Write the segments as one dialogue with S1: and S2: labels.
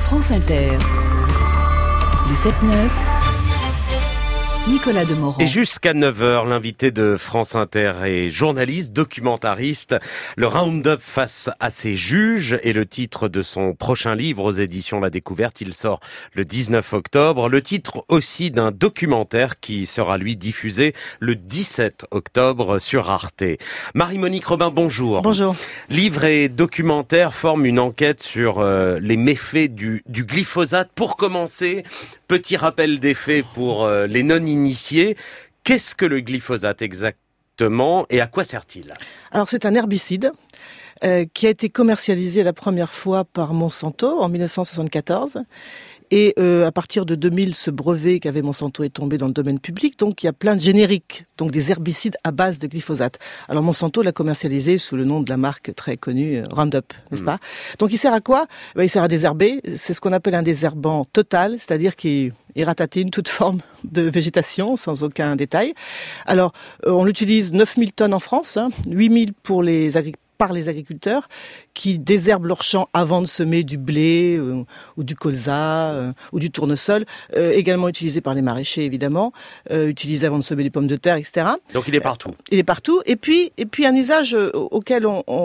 S1: France Inter, le 7-9, Nicolas Demorand.
S2: Et jusqu'à 9h, l'invité de France Inter est journaliste, documentariste. Le Round-up face à ses juges est le titre de son prochain livre aux éditions La Découverte. Il sort le 19 octobre. Le titre aussi d'un documentaire qui sera lui diffusé le 17 octobre sur Arte. Marie-Monique Robin, bonjour.
S3: Bonjour.
S2: Livre et documentaire forment une enquête sur les méfaits du glyphosate. Pour commencer, petit rappel des faits pour les non-initiés. Qu'est-ce que le glyphosate exactement et à quoi sert-il ?
S3: Alors c'est un herbicide qui a été commercialisé la première fois par Monsanto en 1974. Et à partir de 2000, ce brevet qu'avait Monsanto est tombé dans le domaine public. Donc il y a plein de génériques, donc des herbicides à base de glyphosate. Alors Monsanto l'a commercialisé sous le nom de la marque très connue Roundup, n'est-ce pas ? Donc il sert à quoi ? Il sert à désherber. C'est ce qu'on appelle un désherbant total, c'est-à-dire qu'il ratatine toute forme de végétation, sans aucun détail. Alors on l'utilise 9000 tonnes en France, 8000 pour par les agriculteurs qui désherbent leurs champs avant de semer du blé ou du colza ou du tournesol, également utilisé par les maraîchers évidemment, utilisé avant de semer des pommes de terre, etc.
S2: Donc il est partout.
S3: Il est partout. Et puis un usage auquel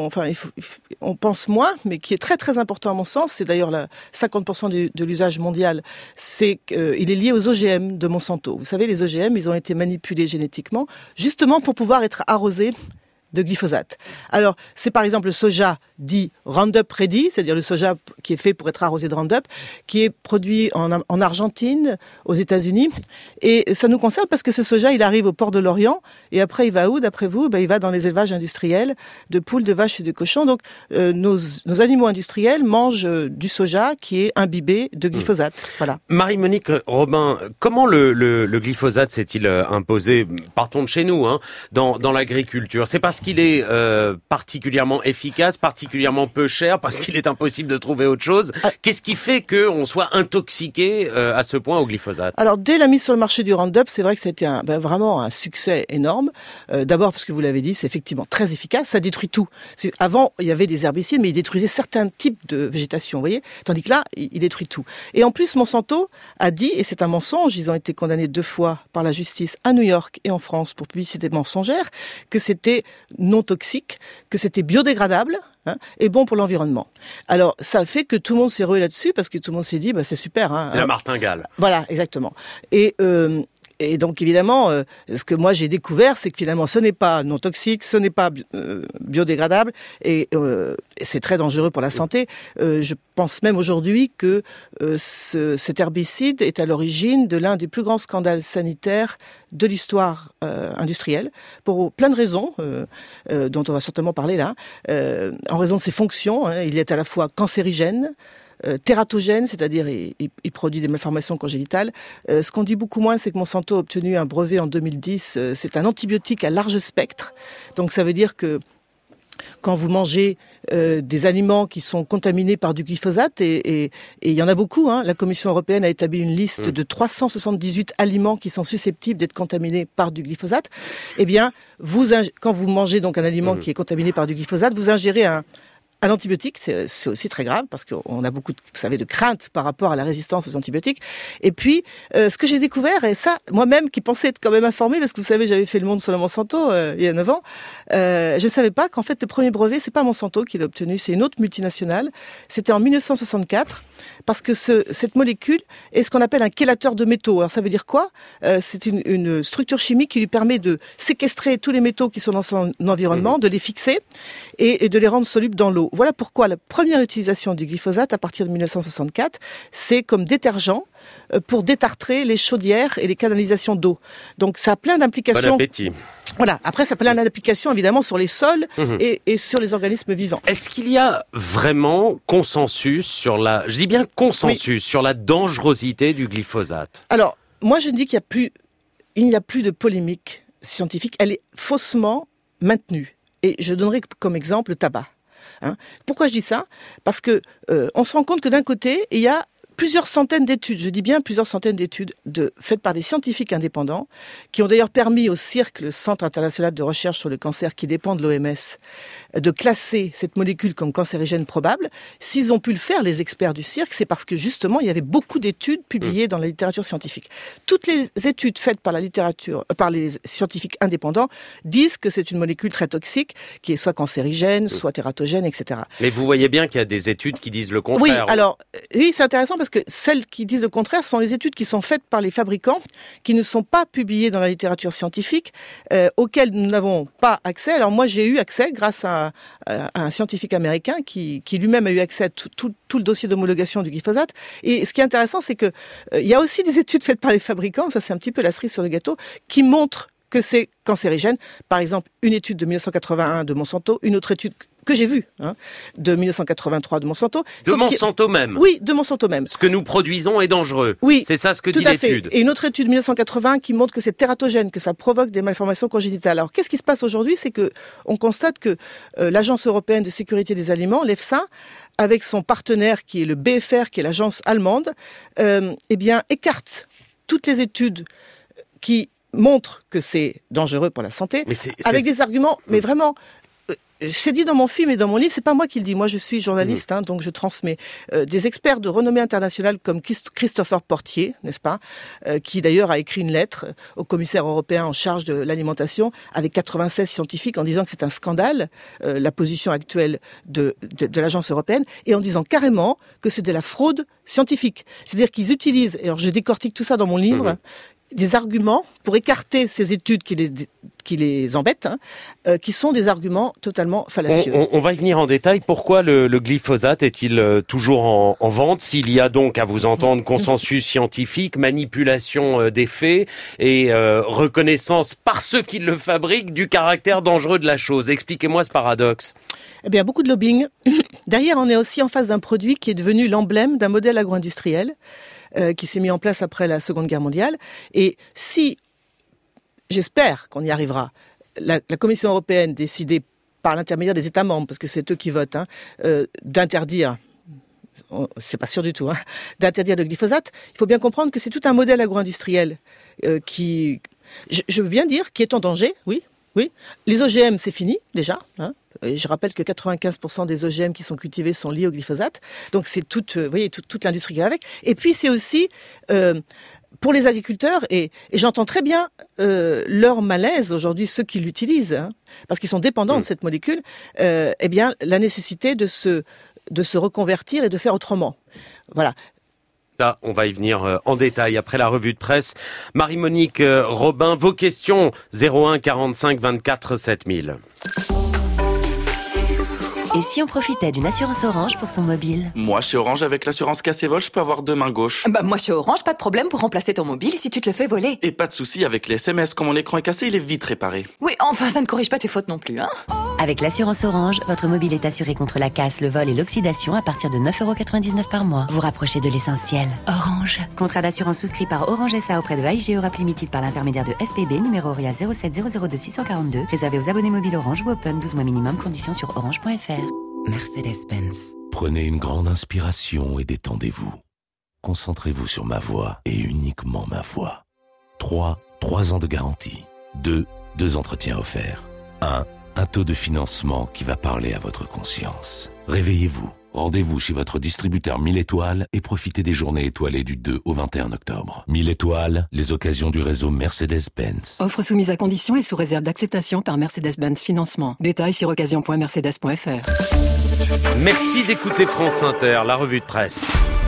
S3: on pense moins, mais qui est très très important à mon sens, c'est d'ailleurs 50% de l'usage mondial, c'est qu'il est lié aux OGM de Monsanto. Vous savez, les OGM, ils ont été manipulés génétiquement, justement pour pouvoir être arrosés de glyphosate. Alors, c'est par exemple le soja dit Roundup Ready, c'est-à-dire le soja qui est fait pour être arrosé de Roundup, qui est produit en Argentine, aux États-Unis. Et ça nous concerne parce que ce soja, il arrive au port de l'Orient, et après, il va où, d'après vous ? Il va dans les élevages industriels de poules, de vaches et de cochons. Donc, nos animaux industriels mangent du soja qui est imbibé de glyphosate. Voilà.
S2: Marie-Monique Robin, comment le glyphosate s'est-il imposé, partons de chez nous, dans l'agriculture ? C'est parce qu'il est particulièrement efficace, particulièrement peu cher, parce qu'il est impossible de trouver autre chose. Qu'est-ce qui fait qu'on soit intoxiqué à ce point au glyphosate ?
S3: Alors, dès la mise sur le marché du Roundup, c'est vrai que ça a été vraiment un succès énorme. D'abord, parce que vous l'avez dit, c'est effectivement très efficace, ça détruit tout. Avant, il y avait des herbicides, mais ils détruisaient certains types de végétation, vous voyez ? Tandis que là, il détruit tout. Et en plus, Monsanto a dit, et c'est un mensonge, ils ont été condamnés 2 fois par la justice à New York et en France pour publicité mensongère, que c'était non toxique, que c'était biodégradable et bon pour l'environnement. Alors, ça fait que tout le monde s'est rué là-dessus parce que tout le monde s'est dit, c'est super.
S2: C'est la martingale.
S3: Voilà, exactement. Et donc, évidemment, ce que moi j'ai découvert, c'est que finalement, ce n'est pas non toxique, ce n'est pas biodégradable, et c'est très dangereux pour la santé. Je pense même aujourd'hui que cet herbicide est à l'origine de l'un des plus grands scandales sanitaires de l'histoire industrielle, pour plein de raisons, dont on va certainement parler là. En raison de ses fonctions, il est à la fois cancérigène, tératogène, c'est-à-dire il produit des malformations congénitales. Ce qu'on dit beaucoup moins, c'est que Monsanto a obtenu un brevet en 2010. C'est un antibiotique à large spectre. Donc ça veut dire que quand vous mangez des aliments qui sont contaminés par du glyphosate, et il y en a beaucoup, la Commission européenne a établi une liste de 378 aliments qui sont susceptibles d'être contaminés par du glyphosate, eh bien, quand vous mangez donc un aliment qui est contaminé par du glyphosate, vous ingérez un antibiotique, c'est aussi très grave parce qu'on a beaucoup, vous savez, de craintes par rapport à la résistance aux antibiotiques. Et puis, ce que j'ai découvert, et ça, moi-même qui pensais être quand même informée, parce que vous savez, j'avais fait le monde sur le Monsanto il y a 9 ans, je ne savais pas qu'en fait, le premier brevet, c'est pas Monsanto qui l'a obtenu, c'est une autre multinationale. C'était en 1964, parce que cette molécule est ce qu'on appelle un chélateur de métaux. Alors, ça veut dire quoi ? C'est une structure chimique qui lui permet de séquestrer tous les métaux qui sont dans son environnement, de les fixer et de les rendre solubles dans l'eau. Voilà pourquoi la première utilisation du glyphosate à partir de 1964, c'est comme détergent pour détartrer les chaudières et les canalisations d'eau. Donc ça a plein d'implications.
S2: Bon appétit.
S3: Voilà. Après, ça a plein d'implications évidemment sur les sols et sur les organismes vivants.
S2: Est-ce qu'il y a vraiment consensus sur je dis bien consensus, sur la dangerosité du glyphosate ?
S3: Alors, moi je dis qu'il n'y a plus de polémique scientifique. Elle est faussement maintenue. Et je donnerai comme exemple le tabac. Pourquoi je dis ça ? Parce que on se rend compte que d'un côté, il y a plusieurs centaines d'études, je dis bien plusieurs centaines d'études faites par des scientifiques indépendants, qui ont d'ailleurs permis au CIRC, le Centre international de recherche sur le cancer qui dépend de l'OMS, de classer cette molécule comme cancérigène probable. S'ils ont pu le faire, les experts du CIRC, c'est parce que justement, il y avait beaucoup d'études publiées dans la littérature scientifique. Toutes les études faites par par les scientifiques indépendants disent que c'est une molécule très toxique, qui est soit cancérigène, soit tératogène, etc.
S2: Mais vous voyez bien qu'il y a des études qui disent le contraire.
S3: Oui, alors, oui, c'est intéressant parce que celles qui disent le contraire sont les études qui sont faites par les fabricants, qui ne sont pas publiées dans la littérature scientifique, auxquelles nous n'avons pas accès. Alors moi, j'ai eu accès grâce à un scientifique américain qui lui-même a eu accès à tout le dossier d'homologation du glyphosate. Et ce qui est intéressant, c'est que il y a aussi des études faites par les fabricants, ça c'est un petit peu la cerise sur le gâteau, qui montrent que c'est cancérigène. Par exemple, une étude de 1981 de Monsanto, une autre étude que j'ai vue, de 1983 de Monsanto.
S2: Même.
S3: Oui, de Monsanto même.
S2: Ce que nous produisons est dangereux.
S3: Oui,
S2: c'est ça ce que dit l'étude.
S3: Et une autre étude de 1980 qui montre que c'est tératogène, que ça provoque des malformations congénitales. Alors, qu'est-ce qui se passe aujourd'hui? C'est que on constate que l'Agence européenne de sécurité des aliments, l'EFSA, avec son partenaire qui est le BfR, qui est l'agence allemande, écarte toutes les études qui montrent que c'est dangereux pour la santé, avec des arguments, mais vraiment... C'est dit dans mon film et dans mon livre, c'est pas moi qui le dis. Moi, je suis journaliste, donc je transmets. Des experts de renommée internationale comme Christopher Portier, n'est-ce pas, qui d'ailleurs a écrit une lettre au commissaire européen en charge de l'alimentation avec 96 scientifiques en disant que c'est un scandale, la position actuelle de l'agence européenne, et en disant carrément que c'est de la fraude scientifique. C'est-à-dire qu'ils utilisent, et alors je décortique tout ça dans mon livre, des arguments pour écarter ces études qui les embêtent, qui sont des arguments totalement fallacieux.
S2: On va y venir en détail. Pourquoi le glyphosate est-il toujours en vente, s'il y a donc, à vous entendre, consensus scientifique, manipulation des faits et reconnaissance par ceux qui le fabriquent du caractère dangereux de la chose? Expliquez-moi ce paradoxe.
S3: Eh bien, beaucoup de lobbying. Derrière, on est aussi en face d'un produit qui est devenu l'emblème d'un modèle agro-industriel qui s'est mis en place après la Seconde Guerre mondiale. Et si, j'espère qu'on y arrivera, la Commission européenne décidait par l'intermédiaire des États membres, parce que c'est eux qui votent, d'interdire, c'est pas sûr du tout, d'interdire le glyphosate, il faut bien comprendre que c'est tout un modèle agro-industriel qui, je veux bien dire, qui est en danger, oui. Les OGM, c'est fini, déjà. Et je rappelle que 95% des OGM qui sont cultivés sont liés au glyphosate. Donc c'est toute l'industrie qui va avec. Et puis c'est aussi, pour les agriculteurs, et j'entends très bien leur malaise aujourd'hui, ceux qui l'utilisent, parce qu'ils sont dépendants de cette molécule, la nécessité de se reconvertir et de faire autrement. Voilà.
S2: Ça, on va y venir en détail après la revue de presse. Marie-Monique Robin, vos questions 01 45 24 7000.
S1: Et si on profitait d'une assurance Orange pour son mobile?
S4: Moi, chez Orange, avec l'assurance casse et vol, je peux avoir 2 mains gauches.
S5: Moi, chez Orange, pas de problème pour remplacer ton mobile si tu te le fais voler.
S4: Et pas de souci avec les SMS. Quand mon écran est cassé, il est vite réparé.
S5: Oui, enfin, ça ne corrige pas tes fautes non plus,
S1: Avec l'assurance Orange, votre mobile est assuré contre la casse, le vol et l'oxydation à partir de 9,99 € par mois. Vous rapprochez de l'essentiel. Orange. Contrat d'assurance souscrit par Orange SA auprès de AIG Europe Limited par l'intermédiaire de SPB, numéro RIA 07 002 642, réservé aux abonnés mobiles Orange ou Open, 12 mois minimum, conditions sur orange.fr. Mercedes-Benz.
S6: Prenez une grande inspiration et détendez-vous. Concentrez-vous sur ma voix et uniquement ma voix. 3 ans de garantie. 2 entretiens offerts. 1 taux de financement qui va parler à votre conscience. Réveillez-vous. Rendez-vous chez votre distributeur 1000 étoiles et profitez des journées étoilées du 2 au 21 octobre. 1000 étoiles, les occasions du réseau Mercedes-Benz.
S5: Offre soumise à conditions et sous réserve d'acceptation par Mercedes-Benz Financement. Détails sur occasion.mercedes.fr.
S2: Merci d'écouter France Inter, la revue de presse.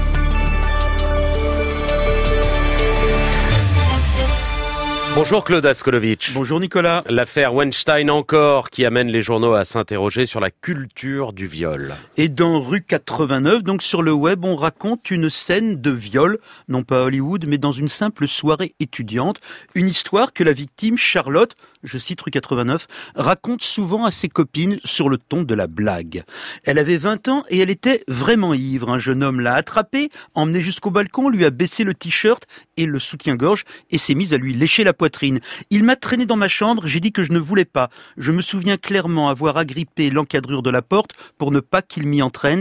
S2: Bonjour Claude Askolovitch.
S7: Bonjour Nicolas.
S2: L'affaire Weinstein encore qui amène les journaux à s'interroger sur la culture du viol.
S7: Et dans Rue 89, donc sur le web, on raconte une scène de viol, non pas à Hollywood, mais dans une simple soirée étudiante. Une histoire que la victime, Charlotte, je cite Rue 89, raconte souvent à ses copines sur le ton de la blague. Elle avait 20 ans et elle était vraiment ivre. Un jeune homme l'a attrapée, emmené jusqu'au balcon, lui a baissé le t-shirt et le soutien-gorge et s'est mise à lui lécher la poitrine. Il m'a traîné dans ma chambre, j'ai dit que je ne voulais pas. Je me souviens clairement avoir agrippé l'encadrure de la porte pour ne pas qu'il m'y entraîne.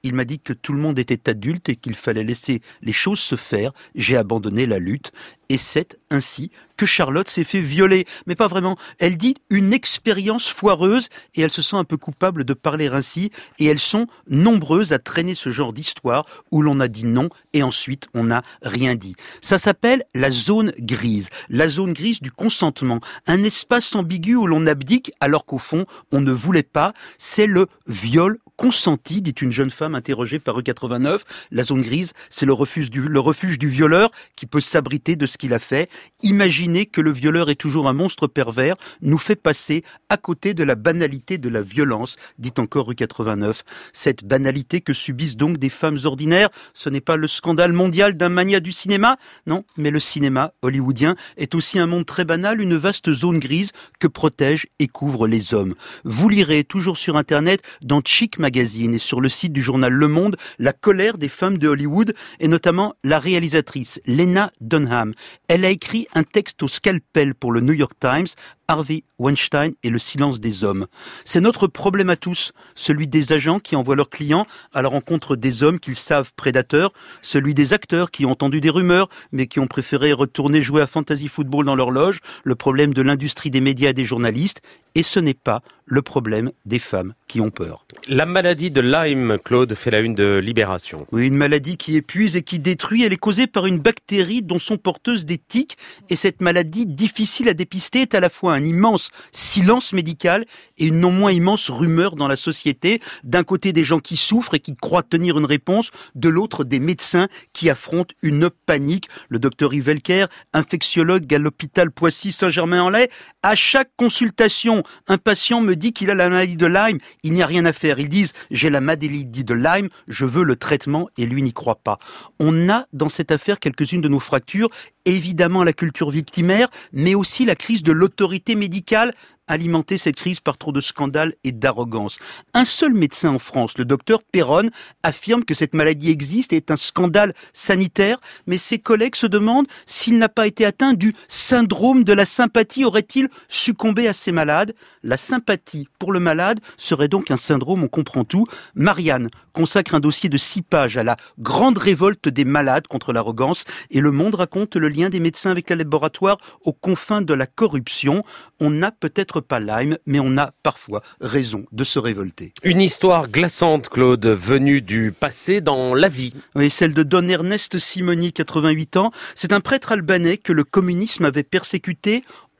S7: Il m'a dit que tout le monde était adulte et qu'il fallait laisser les choses se faire. J'ai abandonné la lutte. Et c'est ainsi que Charlotte s'est fait violer. Mais pas vraiment. Elle dit une expérience foireuse et elle se sent un peu coupable de parler ainsi. Et elles sont nombreuses à traîner ce genre d'histoire où l'on a dit non et ensuite on n'a rien dit. Ça s'appelle la zone grise. La zone grise du consentement. Un espace ambigu où l'on abdique alors qu'au fond on ne voulait pas. C'est le viol consenti, dit une jeune femme interrogée par E89. La zone grise, c'est le refuge du violeur qui peut s'abriter de ce qu'il a fait. Imaginer que le violeur est toujours un monstre pervers nous fait passer à côté de la banalité de la violence, dit encore E89. Cette banalité que subissent donc des femmes ordinaires, ce n'est pas le scandale mondial d'un mania du cinéma, non, mais le cinéma hollywoodien est aussi un monde très banal, une vaste zone grise que protègent et couvrent les hommes. Vous lirez toujours sur Internet, dans Chic Magazine et sur le site du journal Le Monde, la colère des femmes de Hollywood et notamment la réalisatrice Lena Dunham. Elle a écrit un texte au scalpel pour le New York Times, Harvey Weinstein et le silence des hommes. C'est notre problème à tous, celui des agents qui envoient leurs clients à la rencontre des hommes qu'ils savent prédateurs, celui des acteurs qui ont entendu des rumeurs mais qui ont préféré retourner jouer à fantasy football dans leur loge, le problème de l'industrie des médias et des journalistes, et ce n'est pas le problème des femmes qui ont peur.
S2: La maladie de Lyme, Claude, fait la une de Libération.
S7: Oui, une maladie qui épuise et qui détruit. Elle est causée par une bactérie dont sont porteuses des tiques. Et cette maladie, difficile à dépister, est à la fois un immense silence médical et une non moins immense rumeur dans la société. D'un côté, des gens qui souffrent et qui croient tenir une réponse. De l'autre, des médecins qui affrontent une panique. Le docteur Yves Welker, infectiologue à l'hôpital Poissy-Saint-Germain-en-Laye, à chaque consultation, un patient me dit qu'il a la maladie de Lyme. Il n'y a rien à faire. Ils disent « j'ai la maladie de Lyme, je veux le traitement » et lui n'y croit pas. On a dans cette affaire quelques-unes de nos fractures, évidemment la culture victimaire, mais aussi la crise de l'autorité médicale, alimenter cette crise par trop de scandales et d'arrogance. Un seul médecin en France, le docteur Perron, affirme que cette maladie existe et est un scandale sanitaire, mais ses collègues se demandent s'il n'a pas été atteint du syndrome de la sympathie. Aurait-il succombé à ces malades? La sympathie pour le malade serait donc un syndrome, on comprend tout. Marianne consacre un dossier de 6 pages à la grande révolte des malades contre l'arrogance et Le Monde raconte le lien des médecins avec les laboratoires aux confins de la corruption. On n'a peut-être pas Lyme, mais on a parfois raison de se révolter.
S2: Une histoire glaçante, Claude, venue du passé dans la vie.
S7: Oui, celle de Don Ernest Simoni, 88 ans. C'est un prêtre albanais que le communisme avait persécuté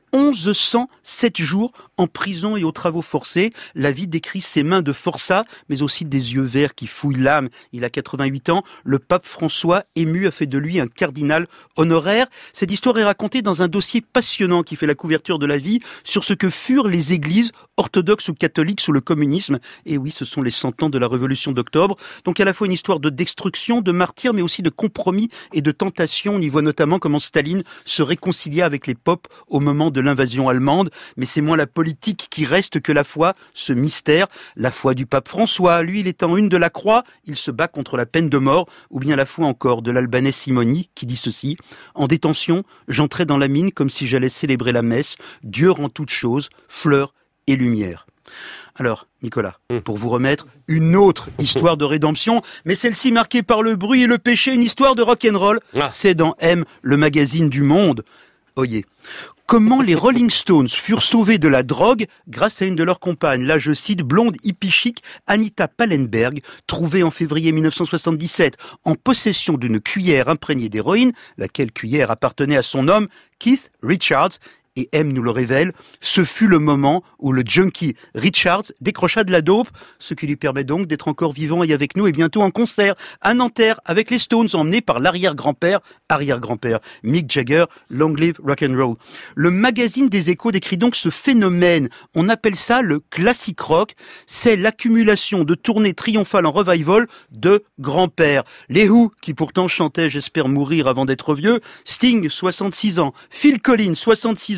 S7: 1107 jours en prison et aux travaux forcés. La vie décrit ses mains de forçat, mais aussi des yeux verts qui fouillent l'âme. Il a 88 ans. Le pape François, ému, a fait de lui un cardinal honoraire. Cette histoire est racontée dans un dossier passionnant qui fait la couverture de la vie sur ce que furent les églises orthodoxes ou catholiques sous le communisme. Et oui, ce sont les 100 ans de la Révolution d'octobre. Donc à la fois une histoire de destruction, de martyrs, mais aussi de compromis et de tentation. On y voit notamment comment Staline se réconcilia avec les popes au moment de l'invasion allemande. Mais c'est moins la politique qui reste que la foi, ce mystère. La foi du pape François, lui, il est en une de la croix, il se bat contre la peine de mort. Ou bien la foi encore de l'Albanais Simoni qui dit ceci: en détention, j'entrais dans la mine comme si j'allais célébrer la messe. Dieu rend toutes choses, fleurs et lumière. Alors, Nicolas, pour vous remettre, une autre histoire de rédemption, mais celle-ci marquée par le bruit et le péché, une histoire de rock'n'roll. C'est dans M, le magazine du Monde. Oyez. Comment les Rolling Stones furent sauvés de la drogue grâce à une de leurs compagnes, là je cite, blonde hippie chic, Anita Pallenberg, trouvée en février 1977 en possession d'une cuillère imprégnée d'héroïne, laquelle cuillère appartenait à son homme, Keith Richards. Et M nous le révèle, ce fut le moment où le junkie Richards décrocha de la dope, ce qui lui permet donc d'être encore vivant et avec nous et bientôt en concert à Nanterre avec les Stones emmenés par l'arrière-grand-père Mick Jagger, Long Live Rock'n'Roll. Le magazine des Échos décrit donc ce phénomène, on appelle ça le classic rock, c'est l'accumulation de tournées triomphales en revival de grands-pères. Les Who, qui pourtant chantaient J'espère mourir avant d'être vieux, Sting, 66 ans, Phil Collins, 66 ans,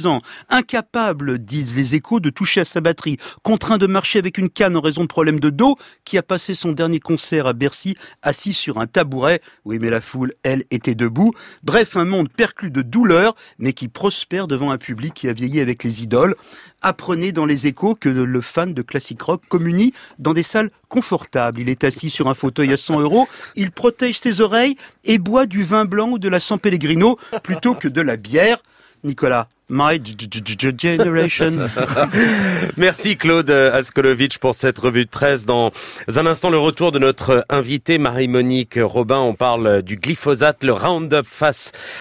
S7: ans. Incapable, disent les Échos, de toucher à sa batterie. Contraint de marcher avec une canne en raison de problèmes de dos, qui a passé son dernier concert à Bercy assis sur un tabouret. Oui, mais la foule, elle, était debout. Bref, un monde perclus de douleur, mais qui prospère devant un public qui a vieilli avec les idoles. Apprenez dans les Échos que le fan de classique rock communie dans des salles confortables. Il est assis sur un fauteuil à 100 €, il protège ses oreilles et boit du vin blanc ou de la San Pellegrino plutôt que de la bière. Nicolas, My Generation.
S2: Merci Claude Askolovitch pour cette revue de presse. Dans un instant, le retour de notre invitée Marie-Monique Robin. On parle du glyphosate. Le Roundup face